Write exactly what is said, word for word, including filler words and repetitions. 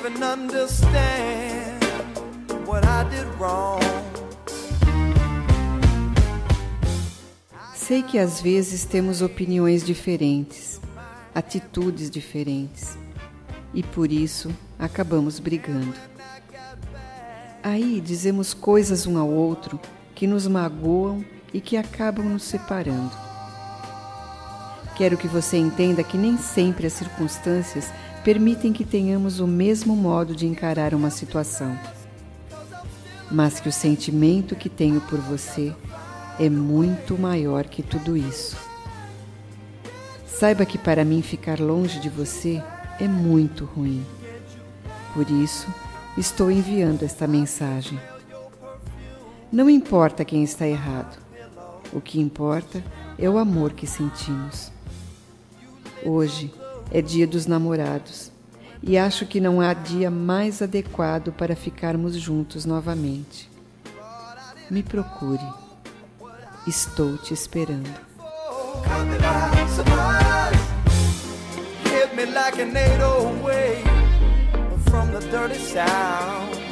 even understand what I did wrong. Sei que às vezes temos opiniões diferentes, atitudes diferentes, e por isso acabamos brigando. Aí dizemos coisas um ao outro que nos magoam e que acabam nos separando. Quero que você entenda que nem sempre as circunstâncias permitem que tenhamos o mesmo modo de encarar uma situação, mas que o sentimento que tenho por você é muito maior que tudo isso. Saiba que para mim ficar longe de você é muito ruim. Por isso, estou enviando esta mensagem. Não importa quem está errado. O que importa é o amor que sentimos. Hoje é dia dos namorados e acho que não há dia mais adequado para ficarmos juntos novamente. Me procure. Estou te esperando. Hit me like an eight oh eight from the dirty south.